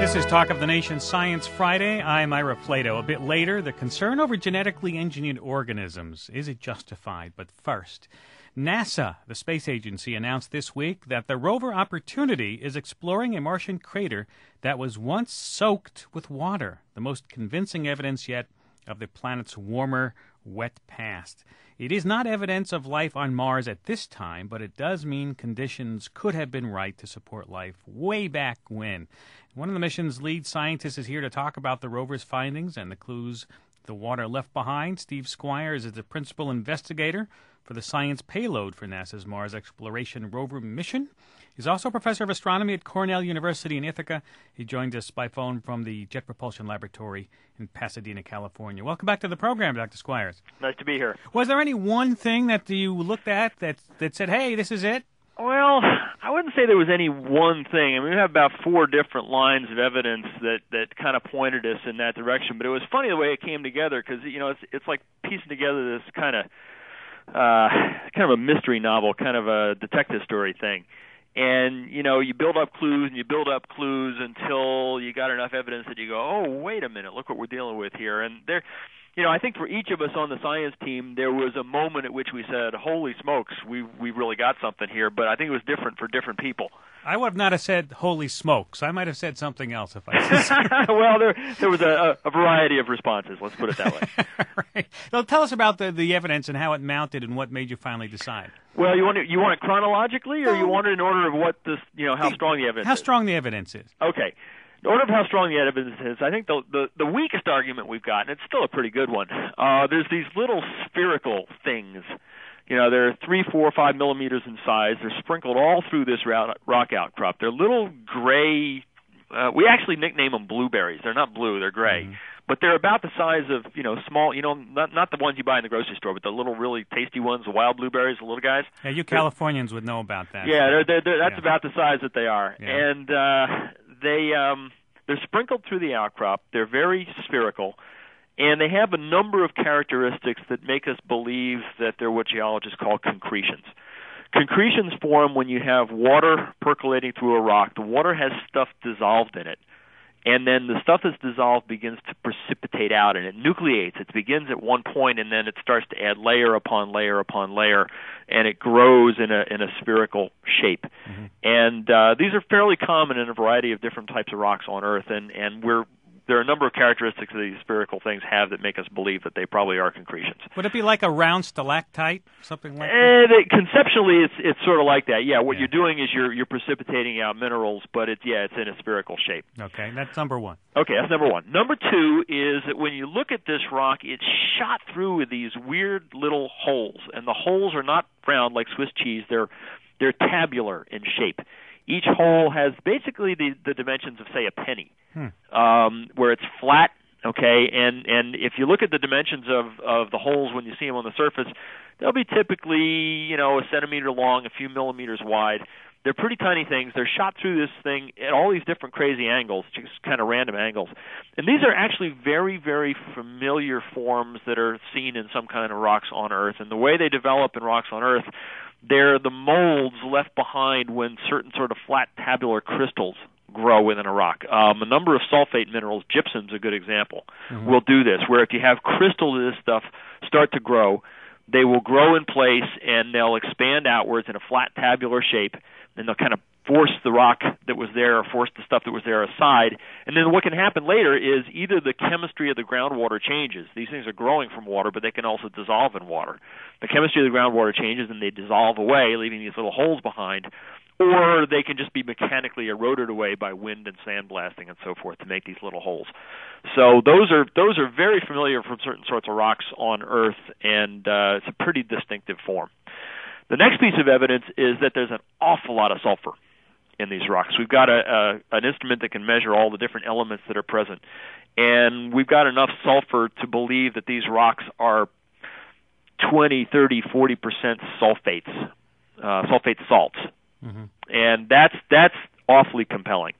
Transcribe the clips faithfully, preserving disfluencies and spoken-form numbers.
This is Talk of the Nation Science Friday. I'm Ira Plato. A bit later, the concern over genetically engineered organisms. Is it justified? But first, NASA, the space agency, announced this week that the rover Opportunity is exploring a Martian crater that was once soaked with water, the most convincing evidence yet of the planet's warmer, wet past. It is not evidence of life on Mars at this time, but it does mean conditions could have been right to support life way back when. One of the mission's lead scientists is here to talk about the rover's findings and the clues the water left behind. Steve Squires is the principal investigator for the science payload for NASA's Mars Exploration Rover mission. He's also a professor of astronomy at Cornell University in Ithaca. He joined us by phone from the Jet Propulsion Laboratory in Pasadena, California. Welcome back to the program, Doctor Squires. Nice to be here. Was there any one thing that you looked at that, that said, hey, this is it? Well, I wouldn't say there was any one thing. I mean, we have about four different lines of evidence that, that kind of pointed us in that direction. But it was funny the way it came together because, you know, it's it's like piecing together this kind of uh, kind of a mystery novel, kind of a detective story thing. And, you know, you build up clues and you build up clues until you got enough evidence that you go, oh, wait a minute, look what we're dealing with here. And there, you know, I think for each of us on the science team, there was a moment at which we said, holy smokes, we we really got something here. But I think it was different for different people. I would not have said holy smokes. I might have said something else if I said Well, there there was a, a variety of responses. Let's put it that way. Right. Well, tell us about the, the evidence and how it mounted and what made you finally decide. Well, you want it, you want it chronologically, or you want it in order of what this, you know, how strong the evidence How is? strong the evidence is. Okay. In order of how strong the evidence is, I think the, the, the weakest argument we've got, and it's still a pretty good one, uh, there's these little spherical things. You know, they're three, four, five millimeters in size. They're sprinkled all through this rock outcrop. They're little gray. Uh, we actually nickname them blueberries. They're not blue. They're gray. Mm-hmm. But they're about the size of, you know, small, you know, not not the ones you buy in the grocery store, but the little really tasty ones, the wild blueberries, the little guys. Yeah, you Californians they're, would know about that. Yeah, they're, they're, they're, that's yeah. about the size that they are. Yeah. And uh, they, um, they're sprinkled through the outcrop. They're very spherical. And they have a number of characteristics that make us believe that they're what geologists call concretions. Concretions form when you have water percolating through a rock. The water has stuff dissolved in it. And then the stuff that's dissolved begins to precipitate out, and it nucleates. It begins at one point, and then it starts to add layer upon layer upon layer, and it grows in a in a spherical shape. Mm-hmm. And uh, these are fairly common in a variety of different types of rocks on Earth, and, and we're there are a number of characteristics that these spherical things have that make us believe that they probably are concretions. Would it be like a round stalactite, something like uh, that? Conceptually, it's it's sort of like that. Yeah, what yeah. you're doing is you're you're precipitating out minerals, but it's yeah, it's in a spherical shape. Okay, that's number one. Okay, that's number one. Number two is that when you look at this rock, it's shot through with these weird little holes, and the holes are not round like Swiss cheese. They're they're tabular in shape. Each hole has basically the, the dimensions of, say, a penny, hmm. um, where it's flat, okay? And, and if you look at the dimensions of, of the holes when you see them on the surface, they'll be typically, you know, a centimeter long, a few millimeters wide. They're pretty tiny things. They're shot through this thing at all these different crazy angles, just kind of random angles. And these are actually very, very familiar forms that are seen in some kind of rocks on Earth. And the way they develop in rocks on Earth, they're the molds left behind when certain sort of flat tabular crystals grow within a rock. Um, a number of sulfate minerals, gypsum's a good example, mm-hmm. will do this, where if you have crystals of this stuff start to grow, they will grow in place and they'll expand outwards in a flat tabular shape, and they'll kind of force the rock that was there or force the stuff that was there aside. And then what can happen later is either the chemistry of the groundwater changes. These things are growing from water, but they can also dissolve in water. The chemistry of the groundwater changes and they dissolve away, leaving these little holes behind. Or they can just be mechanically eroded away by wind and sandblasting and so forth to make these little holes. So those are those are very familiar from certain sorts of rocks on Earth, and uh, it's a pretty distinctive form. The next piece of evidence is that there's an awful lot of sulfur in these rocks. We've got a, a an instrument that can measure all the different elements that are present, and we've got enough sulfur to believe that these rocks are twenty, thirty, forty percent sulfates, uh, sulfate salts. Mm-hmm. And that's that's awfully compelling.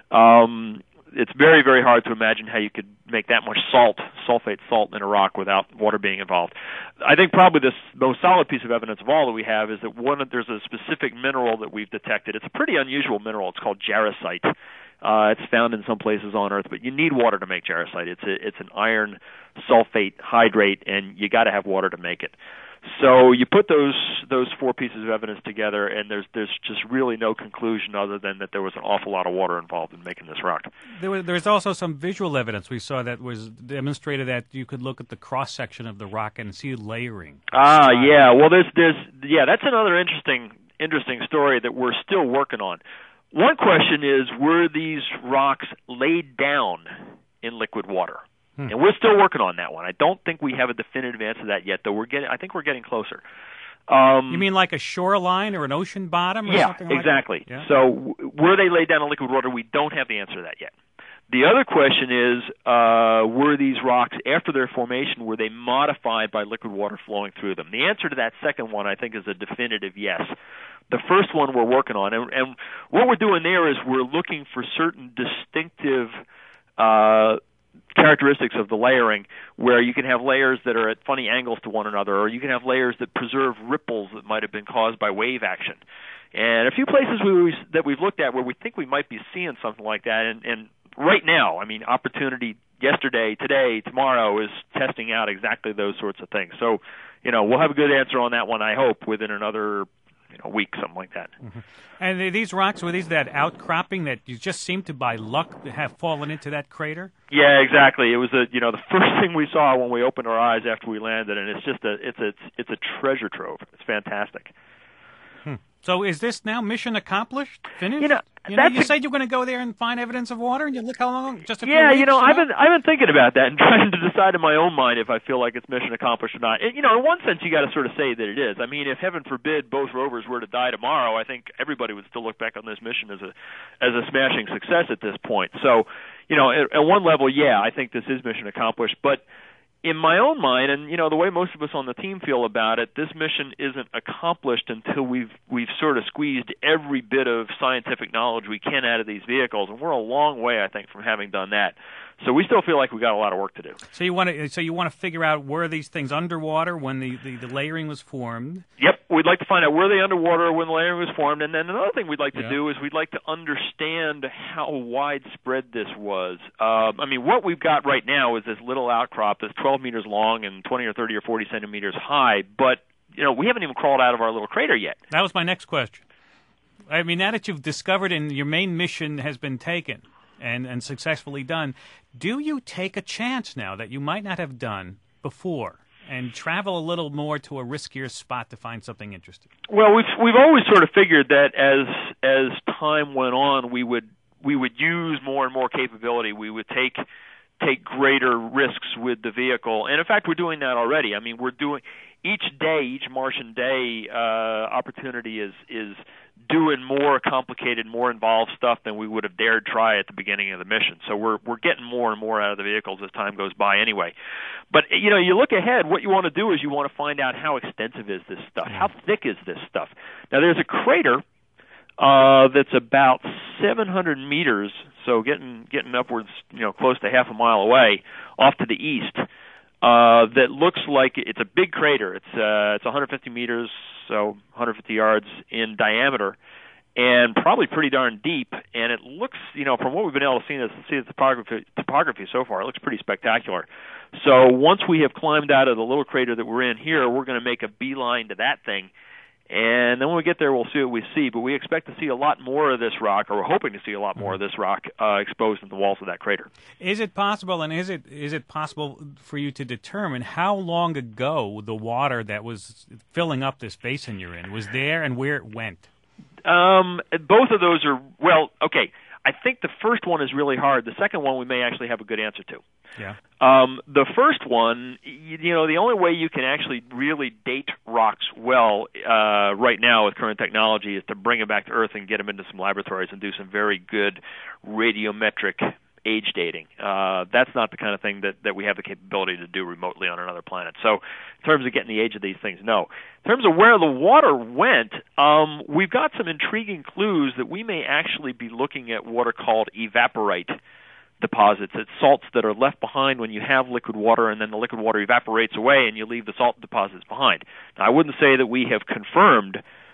Um, it's very, very hard to imagine how you could make that much salt, sulfate salt, in a rock without water being involved. I think probably the most solid piece of evidence of all that we have is that one there's a specific mineral that we've detected. It's a pretty unusual mineral. It's called jarosite. Uh, it's found in some places on Earth, but you need water to make jarosite. It's a, it's an iron sulfate hydrate, and you got to have water to make it. So you put those those four pieces of evidence together, and there's there's just really no conclusion other than that there was an awful lot of water involved in making this rock. There was, there's also some visual evidence we saw that was demonstrated that you could look at the cross section of the rock and see layering. Ah, yeah. Well, there's there's yeah, that's another interesting interesting story that we're still working on. One question is, were these rocks laid down in liquid water? Hmm. And we're still working on that one. I don't think we have a definitive answer to that yet, though. We're getting. I think we're getting closer. Um, you mean like a shoreline or an ocean bottom? Or yeah, something like exactly. That? Yeah. So w- were they laid down in liquid water? We don't have the answer to that yet. The other question is, uh, were these rocks, after their formation, were they modified by liquid water flowing through them? The answer to that second one, I think, is a definitive yes. The first one we're working on, and, and what we're doing there is we're looking for certain distinctive uh, characteristics of the layering, where you can have layers that are at funny angles to one another, or you can have layers that preserve ripples that might have been caused by wave action. And a few places we, that we've looked at where we think we might be seeing something like that, and, and right now, I mean, Opportunity yesterday, today, tomorrow is testing out exactly those sorts of things. So, you know, we'll have a good answer on that one, I hope, within another you know, week, something like that. Mm-hmm. And these rocks, were these that outcropping that you just seem to, by luck, have fallen into that crater? Yeah, exactly. It was a, you know, the first thing we saw when we opened our eyes after we landed, and it's just a, it's a, it's a treasure trove. It's fantastic. Hmm. So is this now mission accomplished? Finished? You know, you, know, you a, said you're going to go there and find evidence of water, and you look how long? Just a few yeah, weeks, you know, you I've know? been I've been thinking about that and trying to decide in my own mind if I feel like it's mission accomplished or not. It, you know, in one sense, you got to sort of say that it is. I mean, if heaven forbid both rovers were to die tomorrow, I think everybody would still look back on this mission as a as a smashing success at this point. So, you know, at, at one level, yeah, I think this is mission accomplished, but in my own mind, and you know the way most of us on the team feel about it, this mission isn't accomplished until we've we've sort of squeezed every bit of scientific knowledge we can out of these vehicles, and we're a long way, I think, from having done that. So we still feel like we got a lot of work to do. So you want to so you want to figure out, were these things underwater when the, the, the layering was formed? Yep, we'd like to find out were they underwater when the layering was formed, and then another thing we'd like to yeah. do is we'd like to understand how widespread this was. Um, I mean, what we've got right now is this little outcrop that's twelve meters long and twenty or thirty or forty centimeters high, but you know we haven't even crawled out of our little crater yet. That was my next question. I mean, now that you've discovered and your main mission has been taken and, and successfully done, do you take a chance now that you might not have done before and travel a little more to a riskier spot to find something interesting? Well, we've we've always sort of figured that as as time went on, we would we would use more and more capability. We would take take greater risks with the vehicle, and in fact, we're doing that already. I mean, we're doing each day, each Martian day, uh, Opportunity is is doing more complicated, more involved stuff than we would have dared try at the beginning of the mission. So we're we're getting more and more out of the vehicles as time goes by anyway. But, you know, you look ahead, what you want to do is you want to find out how extensive is this stuff, how thick is this stuff. Now, there's a crater uh, that's about seven hundred meters, so getting getting upwards, you know, close to half a mile away, off to the east, uh, that looks like it's a big crater. It's uh, it's one hundred fifty meters, so one hundred fifty yards in diameter, and probably pretty darn deep. And it looks, you know, from what we've been able to see, see the topography, topography so far, it looks pretty spectacular. So once we have climbed out of the little crater that we're in here, we're going to make a beeline to that thing. And then when we get there, we'll see what we see. But we expect to see a lot more of this rock, or we're hoping to see a lot more of this rock uh, exposed in the walls of that crater. Is it possible, and is it is it possible for you to determine how long ago the water that was filling up this basin you're in was there and where it went? Um, both of those are, well, okay. I think the first one is really hard. The second one we may actually have a good answer to. Yeah. Um, the first one, you, you know, the only way you can actually really date rocks well uh, right now with current technology is to bring them back to Earth and get them into some laboratories and do some very good radiometric age dating. Uh, that's not the kind of thing that, that we have the capability to do remotely on another planet. So in terms of getting the age of these things, no. In terms of where the water went, um, we've got some intriguing clues that we may actually be looking at what are called evaporite deposits. It's salts that are left behind when you have liquid water, and then the liquid water evaporates away and you leave the salt deposits behind. Now, I wouldn't say that we have confirmed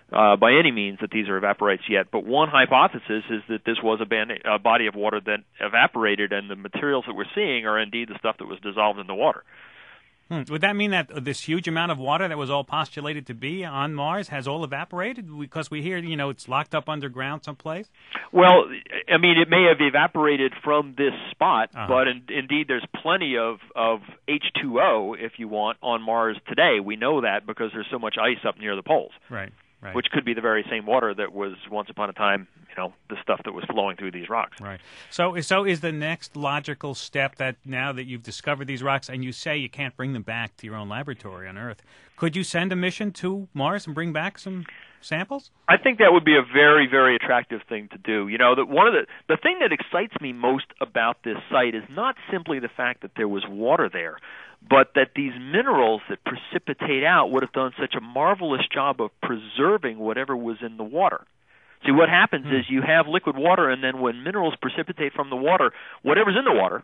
uh, by any means that these are evaporites yet. But one hypothesis is that this was a, ban- a body of water that evaporated, and the materials that we're seeing are indeed the stuff that was dissolved in the water. Hmm. Would that mean that this huge amount of water that was all postulated to be on Mars has all evaporated? Because we hear, you know, it's locked up underground someplace? Well, I mean, it may have evaporated from this spot, uh-huh. but in, indeed there's plenty of, of H two O, if you want, on Mars today. We know that because there's so much ice up near the poles. Right. Right. Which could be the very same water that was once upon a time, you know, the stuff that was flowing through these rocks. Right. So, so is the next logical step that now that you've discovered these rocks and you say you can't bring them back to your own laboratory on Earth, could you send a mission to Mars and bring back some samples? I think that would be a very, very attractive thing to do. You know, that one of the the thing that excites me most about this site is not simply the fact that there was water there, but that these minerals that precipitate out would have done such a marvelous job of preserving whatever was in the water. See, what happens hmm. is you have liquid water, and then when minerals precipitate from the water, whatever's in the water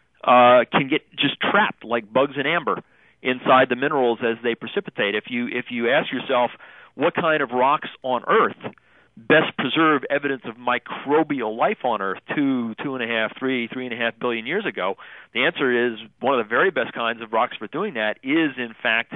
uh, can get just trapped like bugs in amber inside the minerals as they precipitate. If you if you ask yourself what kind of rocks on Earth best preserve evidence of microbial life on Earth two, two and a half, three, three and a half billion years ago, the answer is one of the very best kinds of rocks for doing that is, in fact,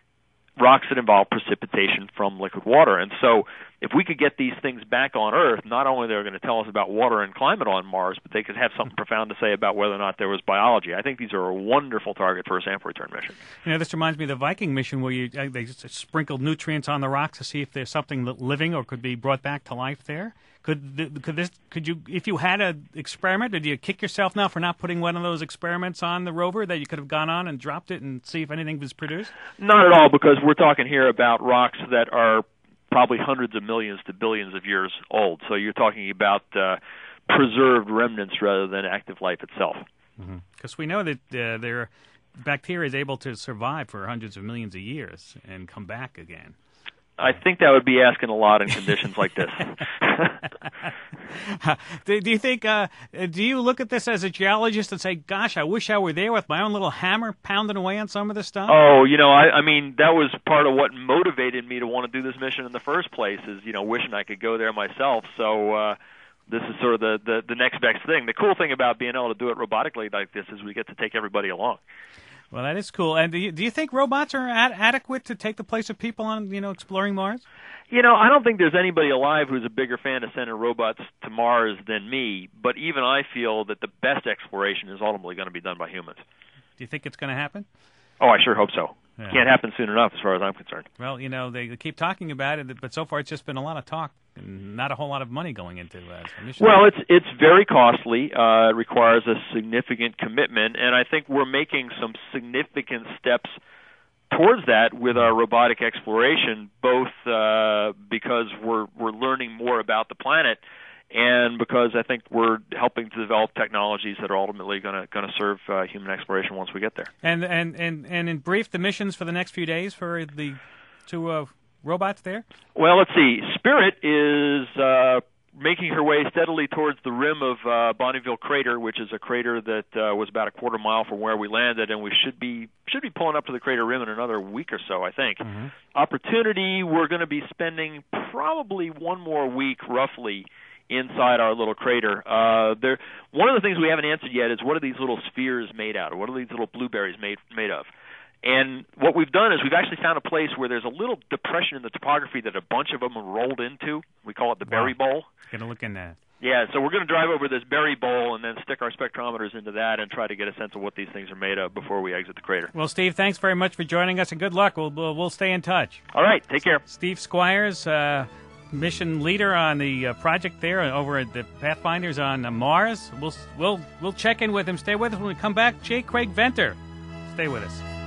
rocks that involve precipitation from liquid water. And so if we could get these things back on Earth, not only they're going to tell us about water and climate on Mars, but they could have something profound to say about whether or not there was biology. I think these are a wonderful target for a sample return mission. You know, this reminds me of the Viking mission where you uh, they just sprinkled nutrients on the rocks to see if there's something living or could be brought back to life there. Could could this could you if you had an experiment, or do you kick yourself now for not putting one of those experiments on the rover that you could have gone on and dropped it and see if anything was produced? Not at all, because we're talking here about rocks that are probably hundreds of millions to billions of years old. So you're talking about uh, preserved remnants rather than active life itself. Because mm-hmm. we know that uh, their bacteria is able to survive for hundreds of millions of years and come back again. I think that would be asking a lot in conditions like this. do, do you think, uh, do you look at this as a geologist and say, gosh, I wish I were there with my own little hammer pounding away on some of this stuff? Oh, you know, I, I mean, that was part of what motivated me to want to do this mission in the first place is, you know, wishing I could go there myself. So uh, this is sort of the, the, the next best thing. The cool thing about being able to do it robotically like this is we get to take everybody along. Well, that is cool. And do you, do you think robots are ad- adequate to take the place of people on, you know, exploring Mars? You know, I don't think there's anybody alive who's a bigger fan of sending robots to Mars than me, but even I feel that the best exploration is ultimately going to be done by humans. Do you think it's going to happen? Oh, I sure hope so. Yeah. Can't happen soon enough as far as I'm concerned. Well, you know, they keep talking about it, but so far it's just been a lot of talk and not a whole lot of money going into uh, some missions. Well, it's it's very costly. Uh, it requires a significant commitment, and I think we're making some significant steps towards that with our robotic exploration, both uh, because we're we're learning more about the planet, and because I think we're helping to develop technologies that are ultimately going to going to serve uh, human exploration once we get there. And and and and in brief, the missions for the next few days for the two uh, robots there. Well, let's see. Spirit is uh, making her way steadily towards the rim of uh, Bonneville Crater, which is a crater that uh, was about a quarter mile from where we landed, and we should be should be pulling up to the crater rim in another week or so, I think. Mm-hmm. Opportunity, we're going to be spending probably one more week, roughly, inside our little crater. Uh, there, one of the things we haven't answered yet is what are these little spheres made out of? What are these little blueberries made made of? And what we've done is we've actually found a place where there's a little depression in the topography that a bunch of them are rolled into. We call it the wow. berry bowl. Going to look in that. Yeah, so we're going to drive over this berry bowl and then stick our spectrometers into that and try to get a sense of what these things are made of before we exit the crater. Well, Steve, thanks very much for joining us, and good luck. We'll we'll, we'll stay in touch. All right, take care. Steve Squires, uh, mission leader on the uh, project there over at the Pathfinders on uh, Mars. We'll we'll we'll check in with him. Stay with us when we come back. J. Craig Venter, stay with us.